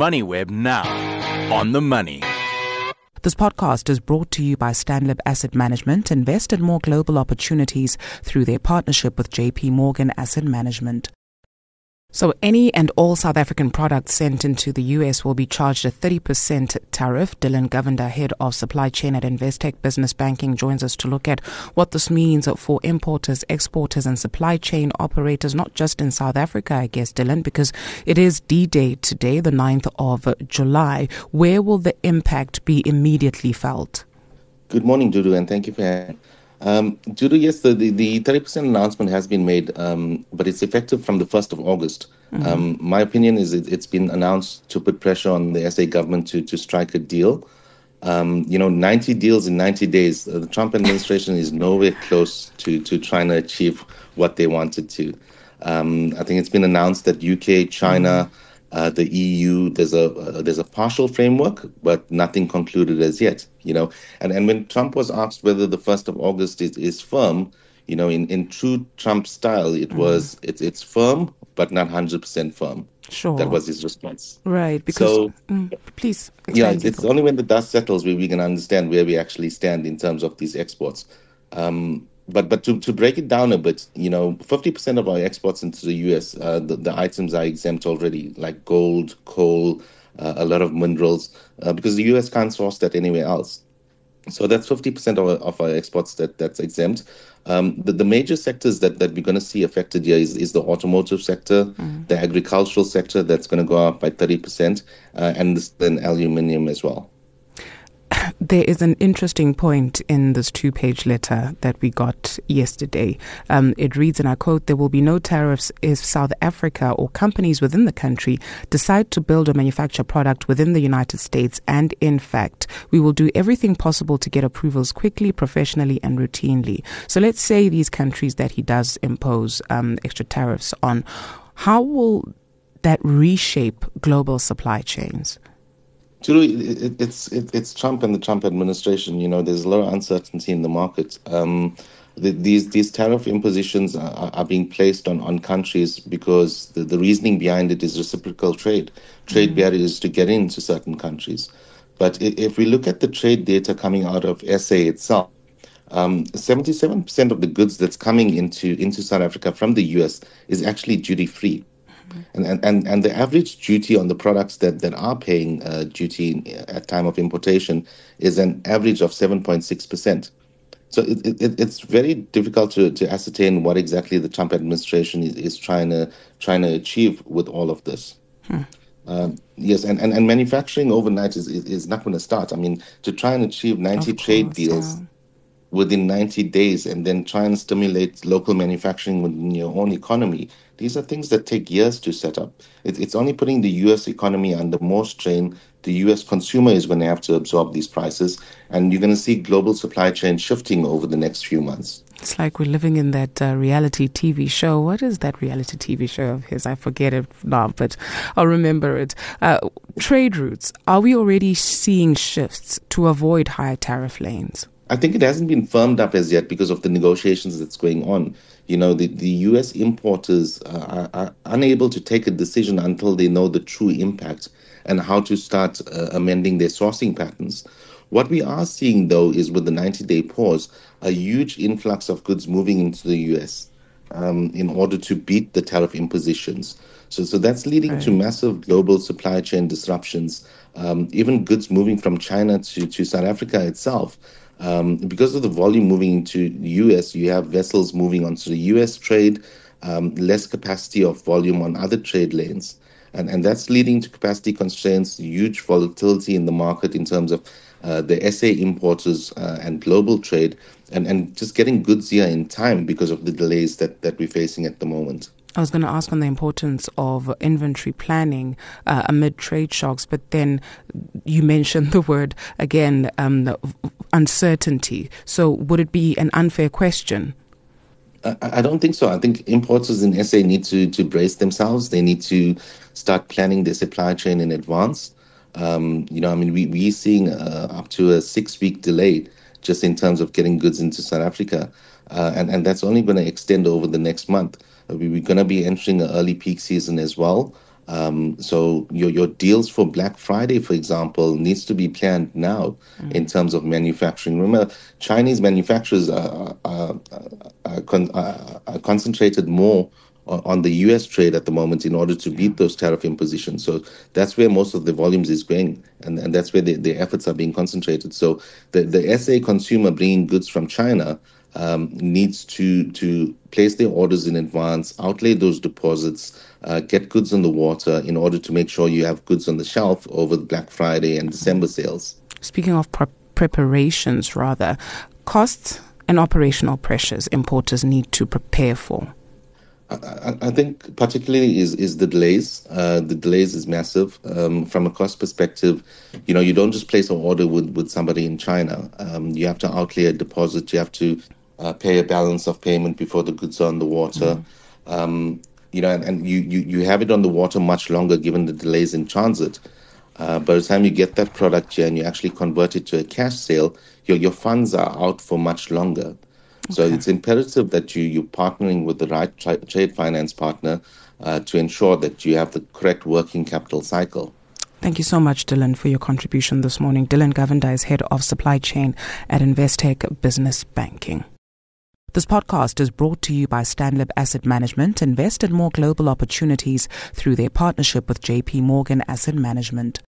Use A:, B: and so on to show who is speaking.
A: MoneyWeb now. On the money.
B: This podcast is brought to you by Stanlib Asset Management. Invest in more global opportunities through their partnership with JP Morgan Asset Management. So any and all South African products sent into the US will be charged a 30% tariff. Dylan Govender, head of supply chain at Investec Business Banking, joins us to look at what this means for importers, exporters and supply chain operators, not just in South Africa, I guess, Dylan, because it is D-Day today, the 9th of July. Where will the impact be immediately felt?
C: Good morning, Dudu, and thank you for having me. Judo, yes, the 30% announcement has been made, but it's effective from the 1st of August. Mm-hmm. My opinion is it's been announced to put pressure on the SA government to strike a deal. 90 deals in 90 days. The Trump administration is nowhere close to trying to achieve what they wanted to. I think it's been announced that UK, China, the EU, there's a partial framework, but nothing concluded as yet. And when Trump was asked whether the 1st of August is firm, in true Trump style, it's firm, but not 100% firm.
B: Sure.
C: That was his response.
B: Right. Because please explain.
C: Yeah, it's only when the dust settles where we can understand where we actually stand in terms of these exports. But to break it down a bit, 50% of our exports into the US, the items are exempt already, like gold, coal, a lot of minerals, because the US can't source that anywhere else. So that's 50% of our exports that's exempt. The major sectors that we're going to see affected here is the automotive sector, the agricultural sector, that's going to go up by 30%, and then aluminium as well.
B: There is an interesting point in this 2-page letter that we got yesterday. It reads, and I quote, "There will be no tariffs if South Africa or companies within the country decide to build or manufacture product within the United States. And in fact, we will do everything possible to get approvals quickly, professionally and routinely." So let's say these countries that he does impose extra tariffs on, how will that reshape global supply chains?
C: It's Trump and the Trump administration. There's a lot of uncertainty in the market. These tariff impositions are being placed on countries because the reasoning behind it is reciprocal trade barriers to get into certain countries. But if we look at the trade data coming out of SA itself, 77% of the goods that's coming into South Africa from the US is actually duty-free. And the average duty on the products that are paying duty at time of importation is an average of 7.6%. So it's very difficult to ascertain what exactly the Trump administration is trying to achieve with all of this. Yes, and manufacturing overnight is not going to start. I mean, to try and achieve 90 trade deals within 90 days and then try and stimulate local manufacturing within your own economy, these are things that take years to set up. It's only putting the U.S. economy under more strain. The U.S. consumer is going to have to absorb these prices, and you're going to see global supply chain shifting over the next few months.
B: It's like we're living in that reality TV show. What is that reality TV show of his? I forget it now, but I'll remember it. Trade routes. Are we already seeing shifts to avoid higher tariff lanes?
C: I think it hasn't been firmed up as yet because of the negotiations that's going on. The U.S. importers are unable to take a decision until they know the true impact and how to start amending their sourcing patterns. What we are seeing, though, is with the 90-day pause, a huge influx of goods moving into the U.S. In order to beat the tariff impositions. So that's leading to massive global supply chain disruptions, even goods moving from China to South Africa itself. Because of the volume moving into the U.S., you have vessels moving onto the U.S. trade, less capacity of volume on other trade lanes. And that's leading to capacity constraints, huge volatility in the market in terms of the SA importers and global trade, and just getting goods here in time because of the delays that we're facing at the moment.
B: I was going to ask on the importance of inventory planning amid trade shocks, but then you mentioned the word, again, uncertainty. So would it be an unfair question?
C: I don't think so. I think importers in SA need to brace themselves. They need to start planning their supply chain in advance. We're seeing up to a 6-week delay just in terms of getting goods into South Africa. And that's only going to extend over the next month. We're going to be entering an early peak season as well. So your deals for Black Friday, for example, needs to be planned now in terms of manufacturing. Remember, Chinese manufacturers are concentrated more on the U.S. trade at the moment in order to beat those tariff impositions. So that's where most of the volumes is going, and that's where the efforts are being concentrated. So the SA consumer bringing goods from China needs to place their orders in advance, outlay those deposits, get goods on the water in order to make sure you have goods on the shelf over the Black Friday and December sales.
B: Speaking of preparations, costs and operational pressures importers need to prepare for.
C: I think particularly is the delays. The delays is massive. From a cost perspective, you don't just place an order with somebody in China. You have to outlay a deposit. You have to pay a balance of payment before the goods are on the water. And you have it on the water much longer given the delays in transit. By the time you get that product here and you actually convert it to a cash sale, your funds are out for much longer. So it's imperative that you're partnering with the right trade finance partner to ensure that you have the correct working capital cycle.
B: Thank you so much, Dylan, for your contribution this morning. Dylan Govender is Head of Supply Chain at Investec Business Banking. This podcast is brought to you by Stanlib Asset Management. Invest in more global opportunities through their partnership with JP Morgan Asset Management.